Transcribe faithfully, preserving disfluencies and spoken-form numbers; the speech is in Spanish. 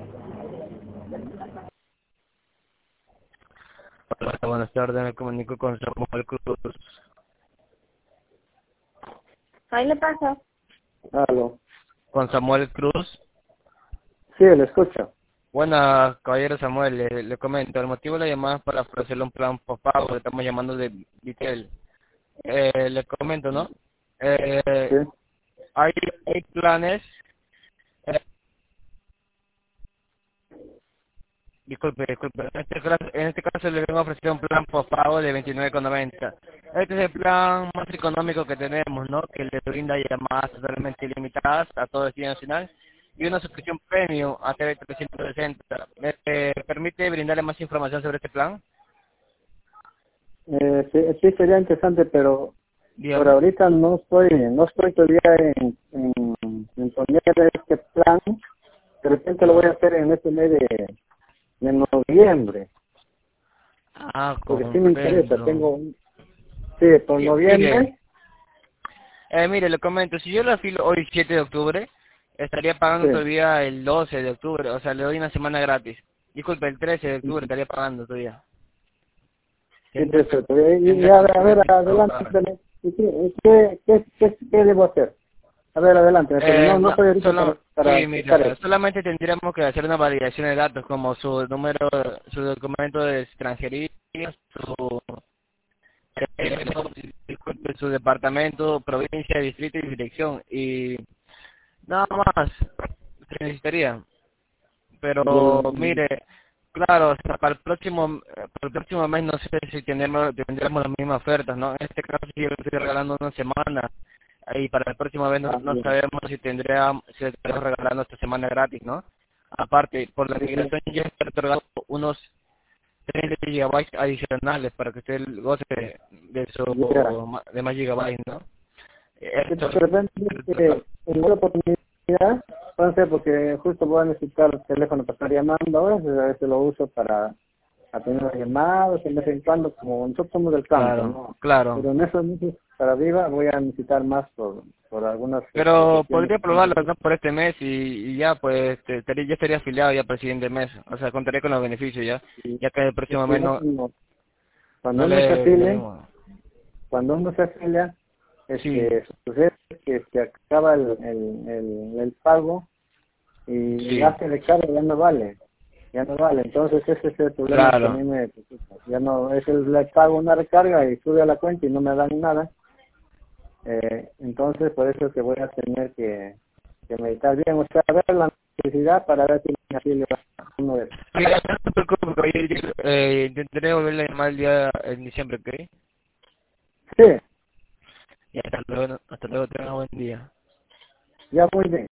Hola, buenas tardes, me comunico con Samuel Cruz. Ahí le pasa. Aló. Con Samuel Cruz. Sí, le escucho. Bueno, caballero Samuel, le, le comento, el motivo de la llamada es para ofrecerle un plan postpago, le estamos llamando de Vitel. Eh, le comento, ¿no? Sí. Eh, hay, hay planes, eh, disculpe, disculpe, en este, caso, en este caso le vengo a ofrecer un plan postpago de veintinueve con noventa. Este es el plan más económico que tenemos, ¿no? Que le brinda llamadas totalmente ilimitadas a todo destino nacional y una suscripción premium a T V trescientos sesenta. ¿Me eh, permite brindarle más información sobre este plan? Eh, sí, sí sería interesante, pero por Dígame. ahorita no estoy, no estoy todavía en, en, en poner este plan. De repente lo voy a hacer en este mes de, de noviembre, Ah, porque sí me interesa. comprendo. Tengo, un- sí, por Sí, mire, noviembre. eh, mire, le comento, si yo lo afilo hoy siete de octubre, estaría pagando Sí. todavía el doce de octubre, o sea, le doy una semana gratis. Disculpe, el trece de octubre estaría pagando todavía. Sí, Tendría que, perfecto. Y, y tendría a que ver, a ver, adelante. pagar. ¿Y qué, qué, qué, qué, qué debo hacer? A ver, adelante, porque Eh, no, no no, estoy ahorita para, solo, para sí, explicar mira, eso. solamente tendríamos que hacer una validación de datos como su número, su documento de extranjería, su, eh, disculpe, su departamento, provincia, distrito y dirección. Y nada más se necesitaría. Pero Y, mire, claro, hasta para el próximo eh, para el próximo mes no sé si tendremos, tendremos las mismas ofertas, ¿no? En este caso yo le estoy regalando una semana y para el próximo mes no, ah, no bien. sabemos si tendría si le estaremos regalando esta semana gratis, ¿no? Aparte, por la Sí, sí. migración ya está otorgando unos treinta gigabytes adicionales para que usted goce de, de su Ya. de más gigabytes, ¿no? De Esto, repente, este, en una oportunidad, puede ser porque justo voy a necesitar el teléfono para estar llamando ahora, pues a veces lo uso para atender llamadas, en vez en cuando, como nosotros somos del campo, claro, ¿no? claro. Pero en esos meses para arriba voy a necesitar más por, por algunas este, Pero cuestiones. podría probarlo, ¿no? Por este mes y, y ya, pues, este, estaría- ya estaría afiliado ya para el siguiente mes. O sea, contaría con los beneficios ya. Y, Ya que el y próximo si mes no, no, como cuando no uno se le afile, venimos. cuando uno se afilia, Sí, este, sucede que se acaba el, el, el, el pago y el sí, gasto de carga ya no vale. Ya no vale, entonces ese es el problema que a mí claro. me preocupa. Ya no, es el, le pago una recarga y sube a la cuenta y no me dan nada. Eh, entonces por eso es que voy a tener que, que meditar bien, o sea, ver la necesidad para ver si me afilio a uno de esos. Mira, no te preocupes, caballero, eh, intentaré volverle a llamar el día en diciembre, ¿ok? Sí, Y hasta luego, hasta luego, tenga buen día. ya muy bien.